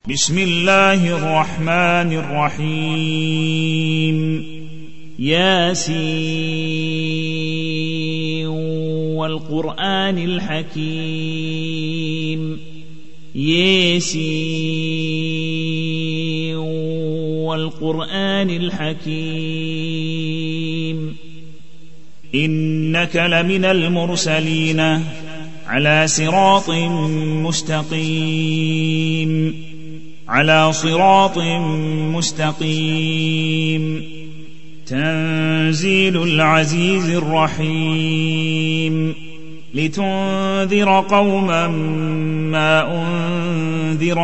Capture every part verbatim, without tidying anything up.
بسم الله الرحمن الرحيم ياسين والقرآن الحكيم ياسين والقرآن الحكيم إنك لمن المرسلين على صراط مستقيم على صراط مستقيم تنزيل العزيز الرحيم لتنذر قوما ما أنذر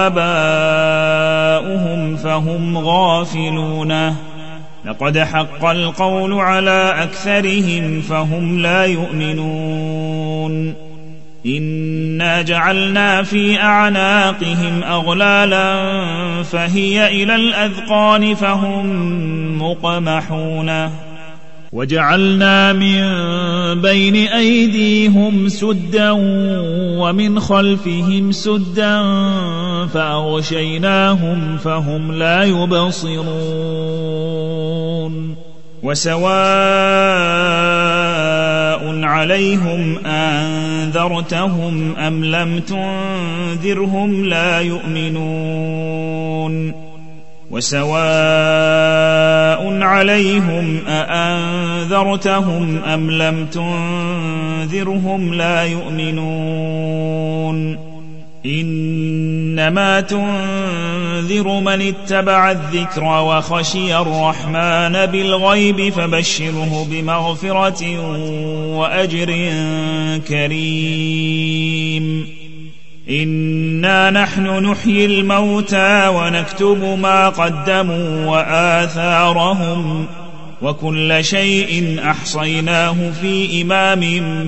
آباؤهم فهم غافلون لقد حق القول على أكثرهم فهم لا يؤمنون إنا جعلنا في أعناقهم أغلالا فهي إلى الأذقان فهم مقمحون وجعلنا من بين أيديهم سدا ومن خلفهم سدا فأغشيناهم فهم لا يبصرون وسواء عليهم أنذرتهم أم لم تنذرهم لا يؤمنون وسواء عليهم أأنذرتهم أم لم تنذرهم لا يؤمنون إنما تنذر من اتبع الذكر وخشي الرحمن بالغيب فبشره بمغفرة وأجر كريم إنا نحن نحيي الموتى ونكتب ما قدموا وآثارهم وكل شيء أحصيناه في إمام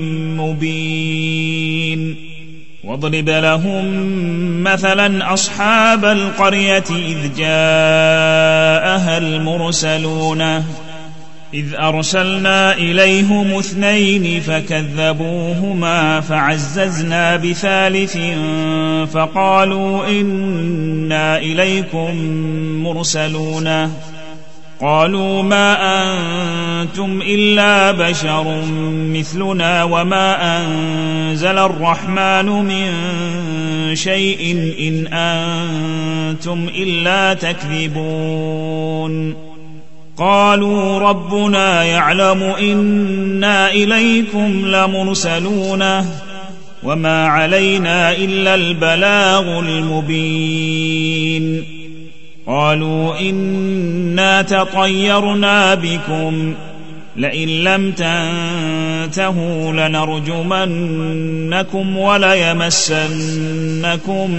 مبين واضرب لهم مثلا أصحاب القرية إذ جاءها المرسلون إذ أرسلنا إليهم اثنين فكذبوهما فعززنا بثالث فقالوا إنا إليكم مرسلون قالوا ما أنتم إلا بشر مثلنا وما أنزل الرحمن من شيء إن أنتم إلا تكذبون قالوا ربنا يعلم إنا إليكم لمرسلون وما علينا إلا البلاغ المبين قالوا إنا تطيرنا بكم لئن لم تنتهوا لنرجمنكم وليمسنكم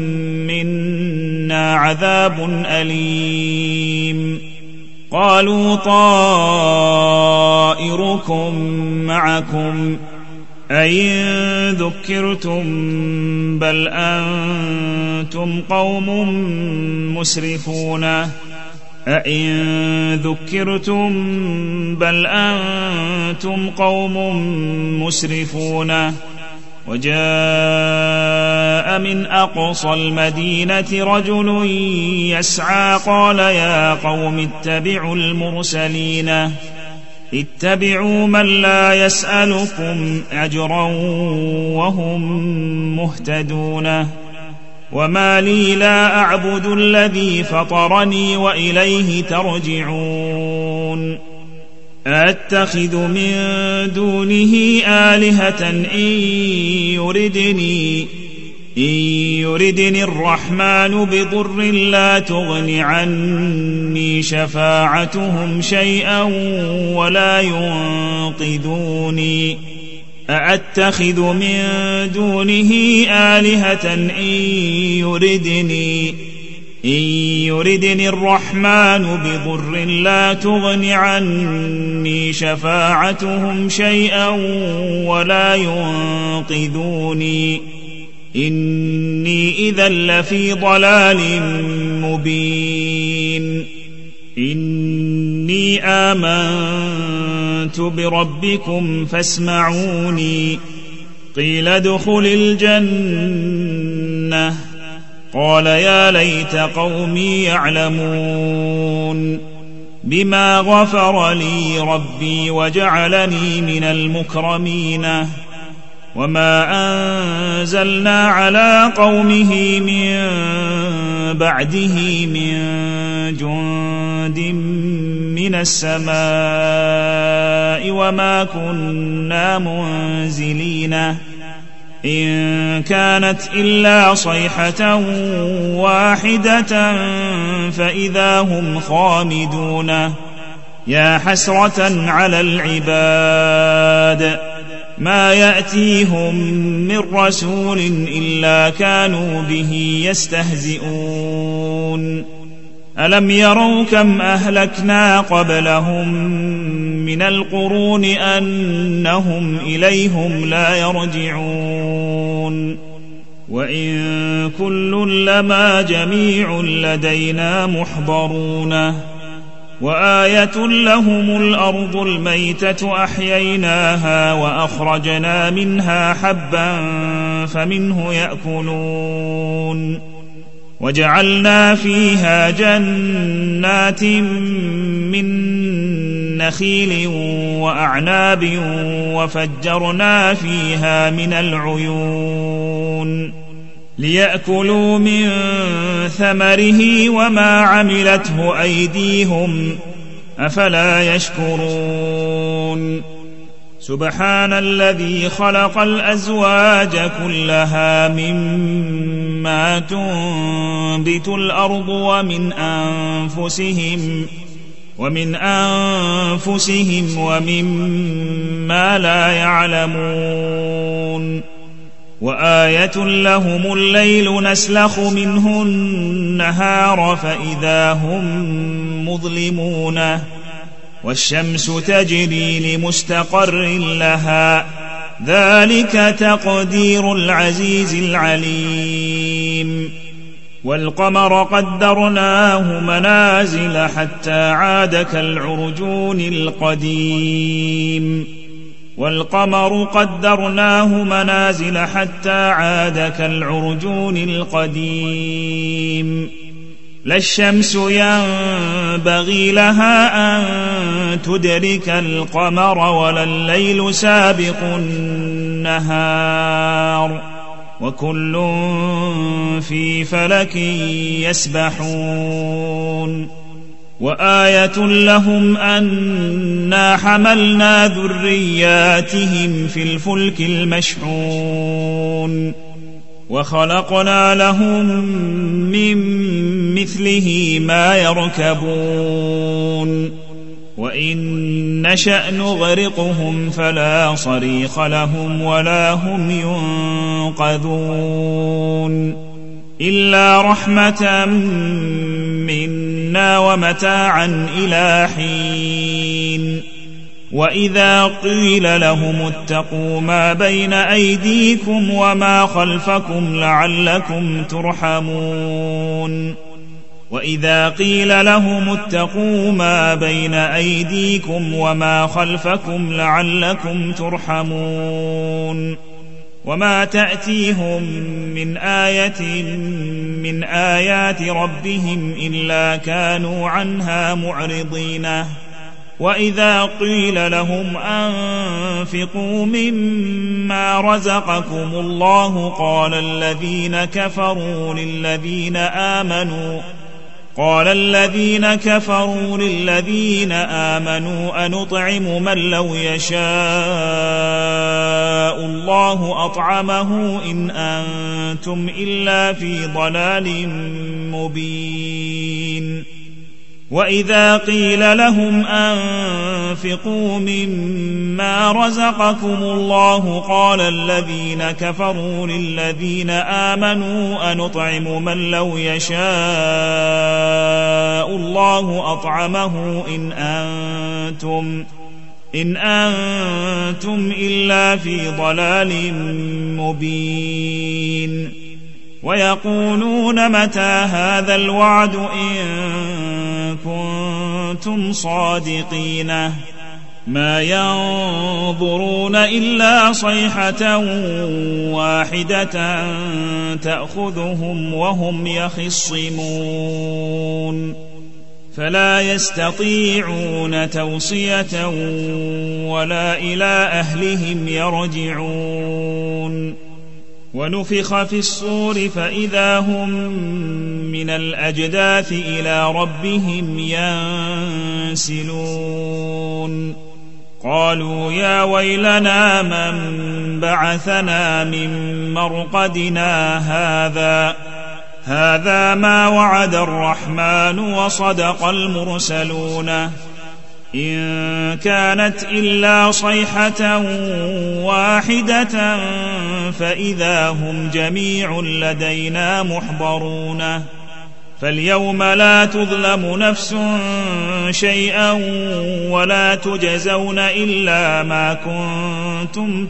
منا عذاب أليم قالوا طائركم معكم أئن ذكرتم بل أنتم قوم مسرفون أئن ذكرتم بل أنتم قوم مسرفون وجاء من أقصى المدينة رجل يسعى قال يا قوم اتبعوا المرسلين اتبعوا من لا يسألكم أجرا وهم مهتدون وما لي لا أعبد الذي فطرني وإليه ترجعون أتخذ من دونه آلهة إن يردني إن يردني الرحمن بضر لا تغن عني شفاعتهم شيئا ولا ينقذوني أأتخذ من دونه آلهة إن يردني إن يردني الرحمن بضر لا تغن عني شفاعتهم شيئا ولا ينقذوني إني إذا لفي ضلال مبين إني آمنت بربكم فاسمعوني قيل ادخل الجنة قال يا ليت قومي يعلمون بما غفر لي ربي وجعلني من المكرمين وما أنزلنا على قومه من بعده من جند من السماء وما كنا منزلين إن كانت إلا صيحة واحدة فإذا هم خامدون يا حسرة على العباد ما يأتيهم من رسول إلا كانوا به يستهزئون ألم يروا كم أهلكنا قبلهم من القرون أنهم إليهم لا يرجعون وإن كل لما جميع لدينا محضرون وآية لهم الأرض الميتة أحييناها وأخرجنا منها حبا فمنه يأكلون وجعلنا فيها جنات من نخيل وأعناب وفجرنا فيها من العيون ليأكلوا من ثمره وما عملته أيديهم أفلا يشكرون سبحان الذي خلق الأزواج كلها مما تنبت الأرض ومن أنفسهم ومن أنفسهم ومما لا يعلمون وآية لهم الليل نسلخ منه النهار فإذا هم مظلمون والشمس تجري لمستقر لها ذلك تقدير العزيز العليم والقمر قدرناه منازل حتى عاد كالعرجون القديم والقمر قدرناه منازل حتى عاد كالعرجون القديم لا الشمس ينبغي لها أن تدرك القمر ولا الليل سابق النهار وكل في فلك يسبحون وآية لهم أنا حملنا ذرياتهم في الفلك المشحون وخلقنا لهم من مثله ما يركبون وإن نشأ نغرقهم فلا صريخ لهم ولا هم ينقذون إلا رحمة منا ومتاعا إلى حين وإذا قيل لهم اتقوا ما بين أيديكم وما خلفكم لعلكم ترحمون وإذا قيل لهم اتقوا ما بين أيديكم وما خلفكم لعلكم ترحمون وما تأتيهم من آية من آيات ربهم إلا كانوا عنها معرضين وإذا قيل لهم أنفقوا مما رزقكم الله قال الذين كفروا للذين آمنوا قال الذين كفروا للذين آمنوا أنطعم من لو يشاء الله أطعمه إن أنتم إلا في ضلال مبين وإذا قيل لهم أنفقوا مما رزقكم الله قال الذين كفروا للذين آمنوا أنطعم من لو يشاء الله أطعمه إن أنتم إن أنتم إلا في ضلال مبين ويقولون متى هذا الوعد إن كنتم صادقين ما ينظرون إلا صيحة واحدة تأخذهم وهم يخصمون فلا يستطيعون توصية ولا إلى أهلهم يرجعون ونفخ في الصور فإذا هم من الأجداث إلى ربهم ينسلون قالوا يا ويلنا من بعثنا من مرقدنا هذا هذا ما وعد الرحمن وصدق المرسلون إن كانت إلا صيحة واحدة فإذا هم جميع لدينا محضرون فاليوم لا تظلم نفس شيئا ولا تجزون إلا ما كنتم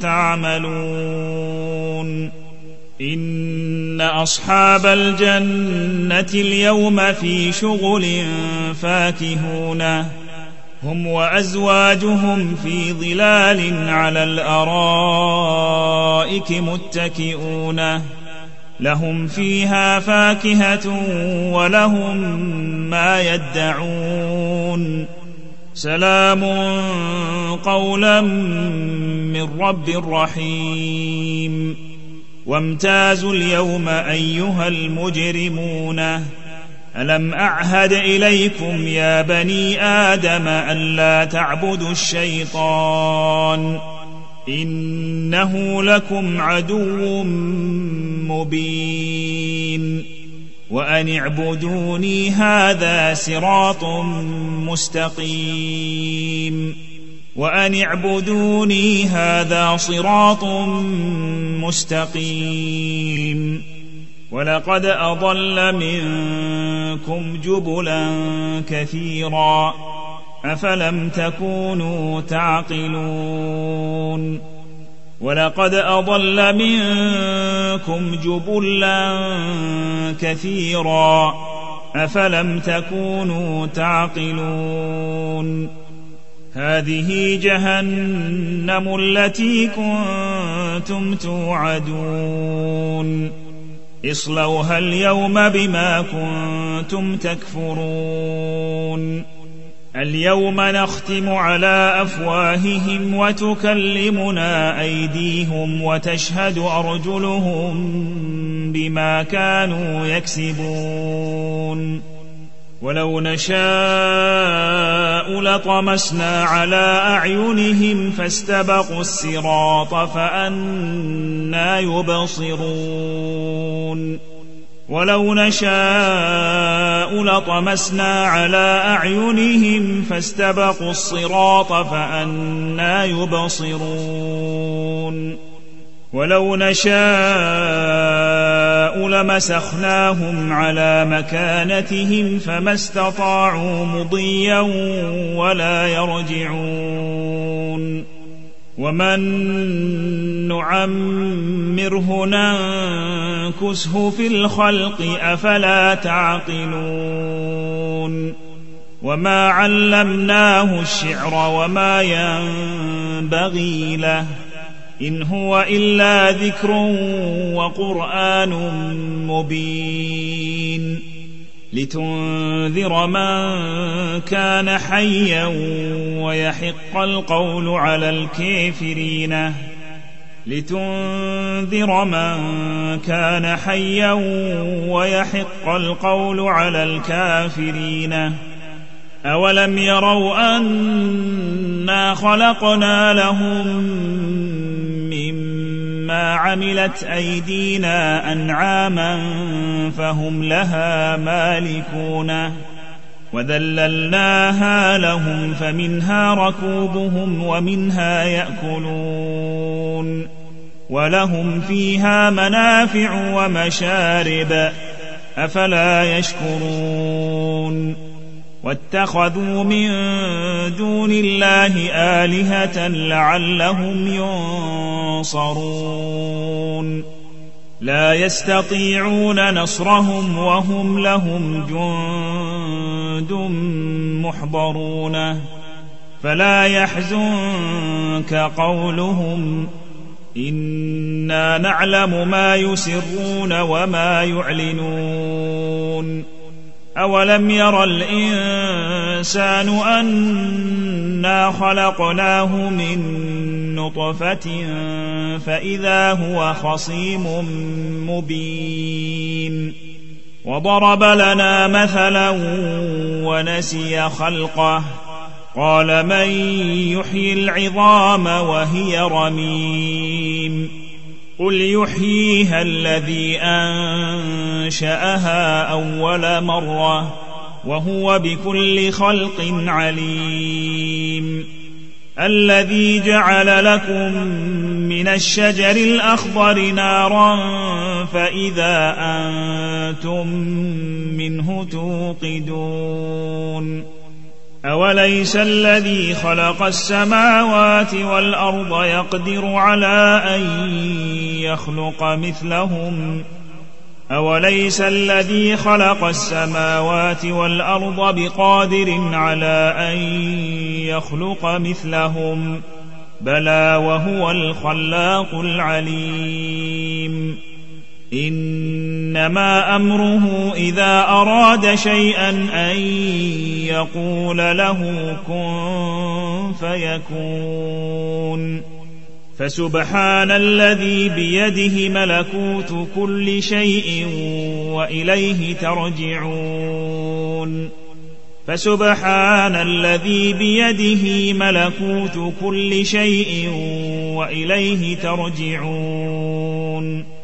تعملون إن أصحاب الجنة اليوم في شغل فاكهون هم وأزواجهم في ظلال على الأرائك متكئون لهم فيها فاكهة ولهم ما يدعون سلام قولا من رب رحيم وامتازوا اليوم أيها المجرمون ألم أعهد إليكم يا بني آدم ألا تعبدوا الشيطان إنه لكم عدو مبين وأن اعبدوني هذا صراط مستقيم وأن اعبدوني هذا صراط مستقيم ولقد أضل منكم جبلا كثيرا أفلم تكونوا تعقلون ولقد أضل منكم جبلا كثيرا أفلم تكونوا تعقلون هذه جهنم التي كنتم توعدون اصلوها اليوم بما كنتم تكفرون اليوم نختم على أفواههم وتكلمنا أيديهم وتشهد أرجلهم بما كانوا يكسبون ولو نشاء لطمسنا على أعينهم فاستبقوا الصراط فأنى يبصرون ولو نشاء لطمسنا على أعينهم فاستبقوا الصراط فأنى يبصرون ولو نشاء لمسخناهم على مكانتهم فما استطاعوا مضيا ولا يرجعون ومن نعمره ننكسه في الخلق أفلا تعقلون وما علمناه الشعر وما ينبغي له إن هو إلا ذكر وقرآن مبين لتنذر من كان حيا ويحق القول على الكافرين لتنذر من كان حيا ويحق القول على الكافرين أولم يروا أنا خلقنا لهم مما عملت أيدينا أنعاما فهم لها مالكون وذللناها لهم فمنها ركوبهم ومنها يأكلون ولهم فيها منافع ومشارب أفلا يشكرون واتخذوا من دون الله آلهة لعلهم ينصرون لا يستطيعون نصرهم وهم لهم جند محضرون فلا يحزنك قولهم إنا نعلم ما يسرون وما يعلنون أولم ير الإنسان أنا خلقناه من نطفة فإذا هو خصيم مبين وضرب لنا مثلا ونسي خلقه قال من يحيي العظام وهي رميم قل يحييها الذي أنشأها أول مرة وهو بكل خلق عليم الذي جعل لكم من الشجر الأخضر نارا فإذا أنتم منه توقدون أوليس الذي خلق السماوات والأرض يقدر على أن يخلق مثلهم أوليس الذي خلق السماوات والأرض بقادر على أن يخلق مثلهم بلى وهو الخلاق العليم إنما أمره إذا أراد شيئا أن يقول له كن فيكون فسبحان الذي بيده ملكوت كل شيء وإليه ترجعون فسبحان الذي بيده ملكوت كل شيء وإليه ترجعون